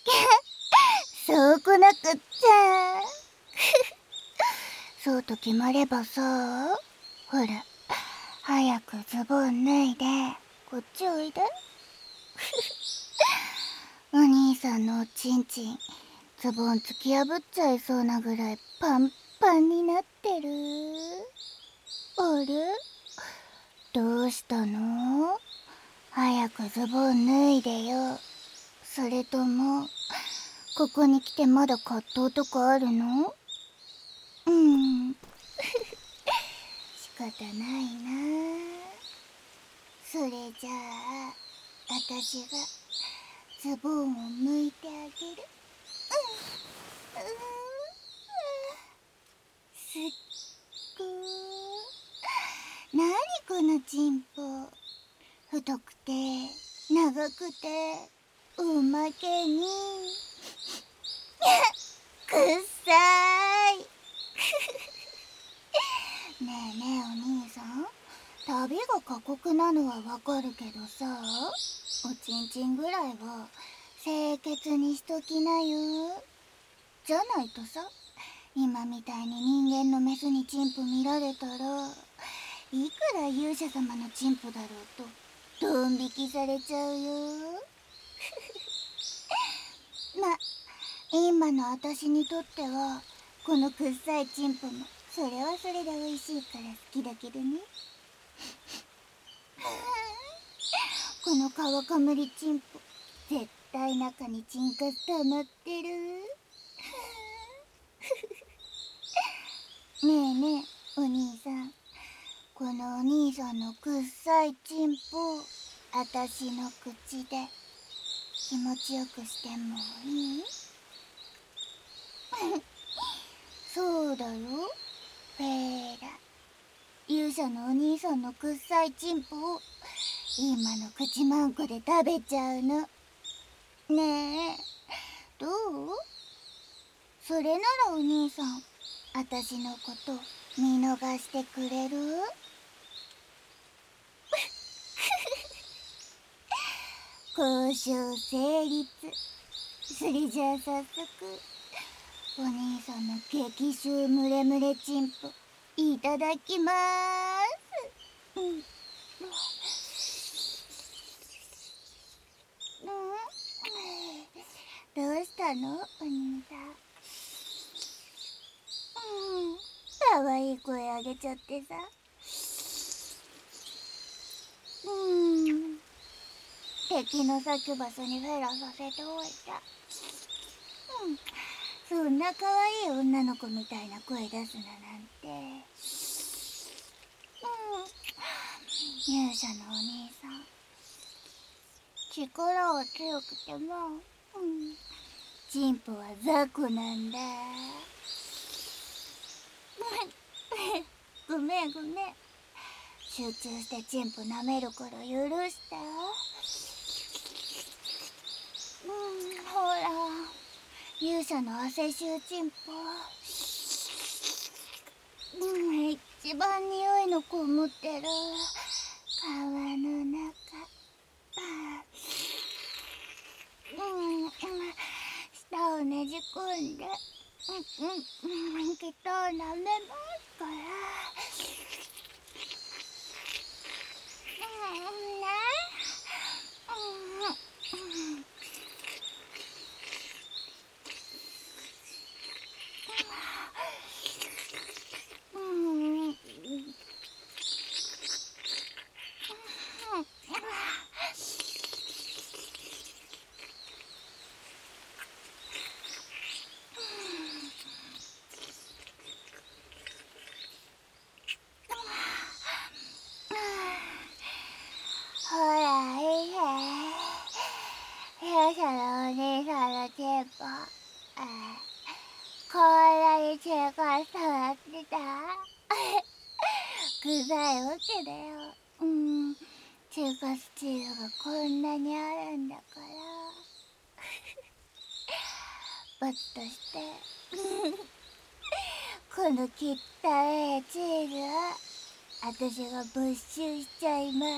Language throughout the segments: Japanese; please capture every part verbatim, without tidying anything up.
そうこなくっちゃ。そうと決まればさ、ほら、早くズボン脱いで、こっちおいで。お兄さんのおちんちん、ズボン突き破っちゃいそうなぐらいパンパンになってる。あれ？どうしたの？早くズボン脱いでよ。それとも、ここに来てまだ葛藤とかあるの？うん。仕方ないな。それじゃあ、私がズボンを剥いてあげる。うん。うん。すっごー。なにこのチンポ。太くて、長くて、おまけに、くっさい。ねえねえお兄さん、旅が過酷なのはわかるけどさ、おちんちんぐらいは清潔にしときなよ。じゃないとさ、今みたいに人間のメスにチンポ見られたら、いくら勇者様のチンポだろうとドン引きされちゃうよ。ま、今の私にとってはこのくっさいチンポもそれはそれで美味しいから好きだけどね。この皮かむりチンポ、絶対中にチンカス溜まってる。ねえねえお兄さん、このお兄さんのくっさいチンポ、あたしの口で気持ちよくしてもいい？そうだよ、フェーラ。勇者のお兄さんのくっさいチンポを今の口まんこで食べちゃうの。ねえ、どう？それならお兄さん、あたしのこと見逃してくれる？交渉成立。それじゃあ早速、お兄さんの激臭ムレムレチンポいただきまーす。うん。どうしたのお兄さん。うん、かわいい声あげちゃってさ。うん、敵の咲く場所にフェラさせておいた。うん、そんなかわいい女の子みたいな声出すななんて。うん、勇者のお兄さん、力は強くても、うん、チンポは雑魚なんだ。ごめんごめん、集中してチンポ舐めるから許して。うん、ほら、勇者の汗臭チンポ、うん、一番匂いのこもってる川の中。うん、舌をねじ込んで、うんうん、きっと舐めますから。うんね、うんうん。うん。ほら、いいね。勇者のお兄さんのチンポ、こんなに血が触ってた。臭いわけだよ。うん、中華スチールがこんなにあるんだから。罰として、この汚いチーズ、私が没収しちゃいます。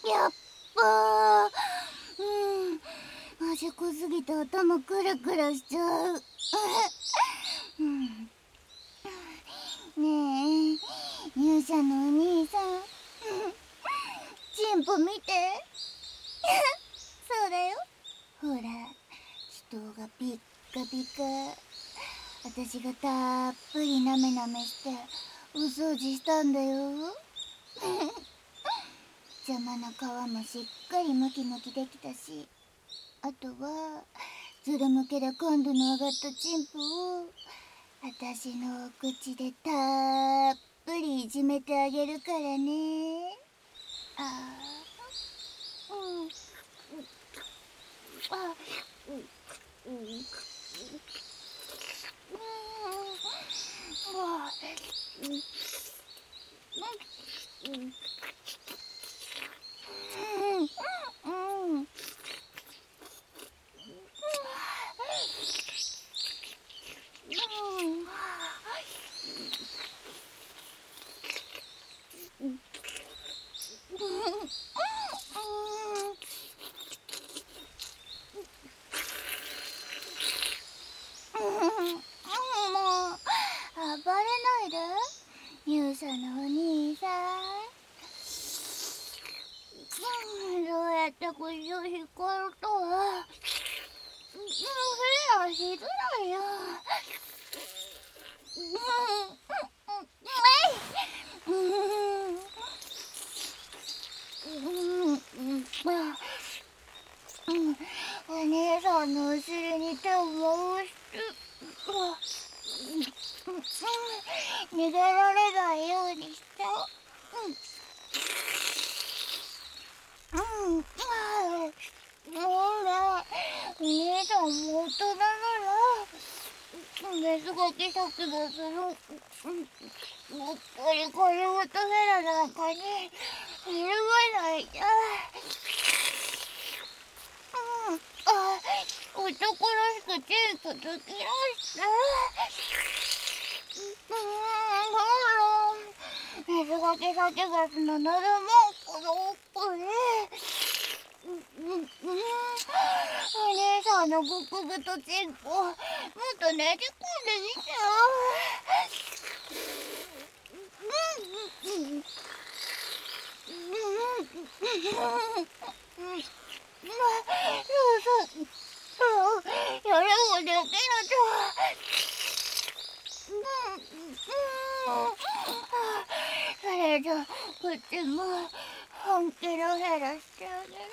やっぱー、うん、味濃すぎて頭クラクラしちゃう。うん、ねえ、勇者のお兄さん、チンポ見て。そうだよ、ほら、気筒がピッカピカ。私がたっぷりなめなめしてお掃除したんだよ。邪魔な皮もしっかりムキムキできたし、あとはズル向けで感度の上がったチンポを私のお口でたっぷりいじめてあげるからね。あー、うん、あ、うん、うん、うん、あ、うん、うん、うん、うん、もう暴れないで、勇者のお兄さん。どうやって腰を引っ張るとは、フェアしづらいよ。うん、お姉さんのお尻に手を回して、逃げられないようにして。うん、うん、ほら、お姉さんも大人なら水かき先がする。やっぱりこれをトフェラなんかにひるまないで。うん、あ、男らしくチンコ突き出して。うん、ほら、水かき先がすのならもうこの奥で。うん、うん、お姉さんのグクグとチンコもっとねじ込んでみてよ。うん、うん、うん、うん、そうそうそう、やればできると。うん、うん、それじゃこっちも本気のヘラしてあげる。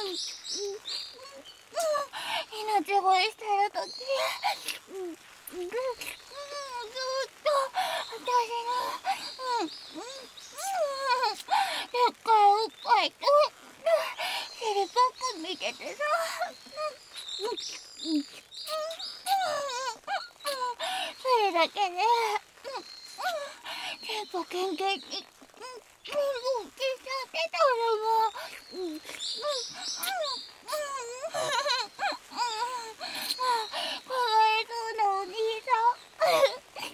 命乞いしてるとき、ずっと私のでっかいおっぱいと尻ポップ見ててさ、それだけで結構ケンケンに起きちゃってたのも。かわいそうなお兄さん。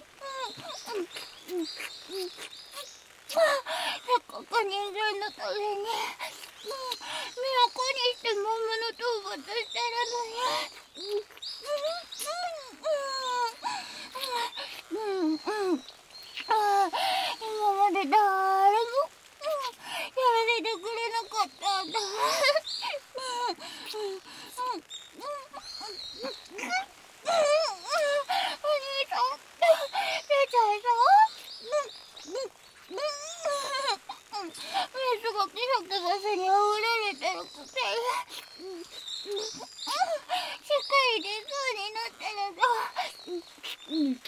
せっかく人間のために都にして魔物討伐してるのに。うんうんあ今まで誰も、うん、やらせてくれなかったんだ。水がキラキラスにあふれてるくせにしっかり出そうになってるぞ。いい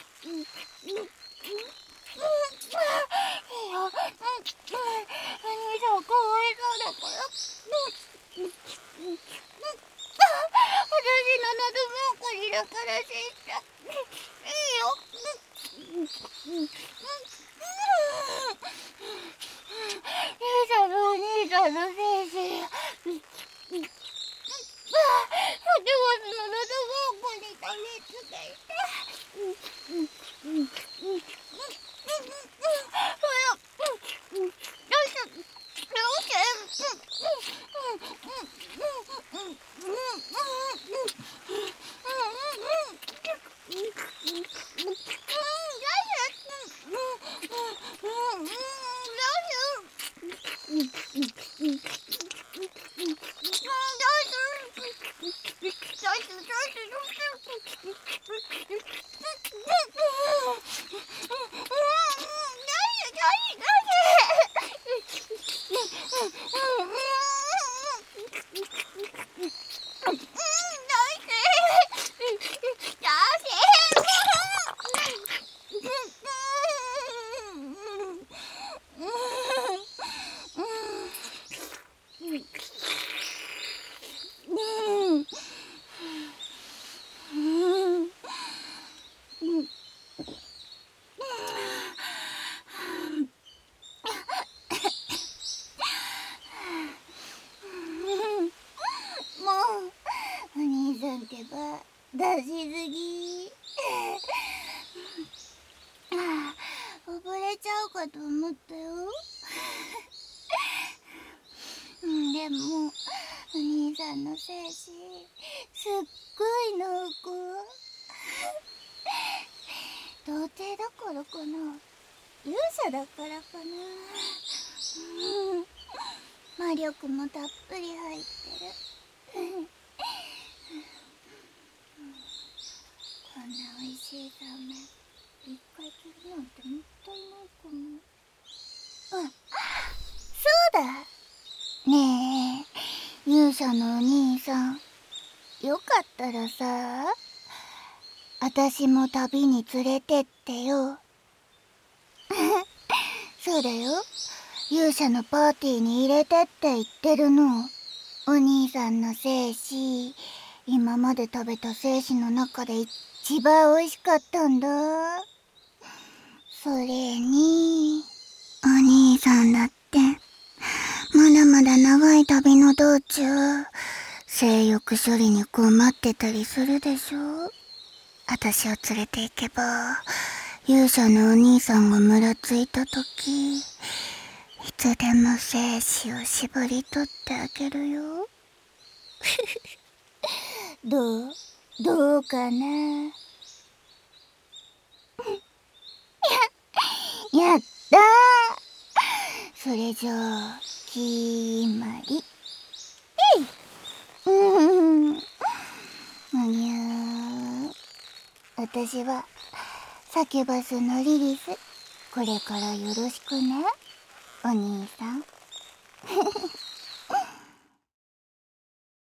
よ、お兄さんかわいそうだから。私の喉もこりだからせいした。いいよ。兄さんのお兄さんの精神。はちがつの喉もこりと熱がいた。出しすぎああ溺れちゃうかと思ったようんでもお兄さんの精子すっごい濃厚童貞だからかな勇者だからかなうん魔力もたっぷり入ってるこんな美味しいラーメン一回切るなんてもったいないかも。うん、そうだねえ勇者のお兄さんよかったらさあたしも旅に連れてってよそうだよ勇者のパーティーに入れてって言ってるのお兄さんの精子今まで食べた精子の中で一番美味しかったんだそれにお兄さんだってまだまだ長い旅の道中性欲処理に困ってたりするでしょあたしを連れて行けば勇者のお兄さんがムラついたときいつでも精子を絞り取ってあげるよどうどうかなやったーそれじゃあ決まりえいうんむにゃー私はサキュバスのリリスこれからよろしくねお兄さん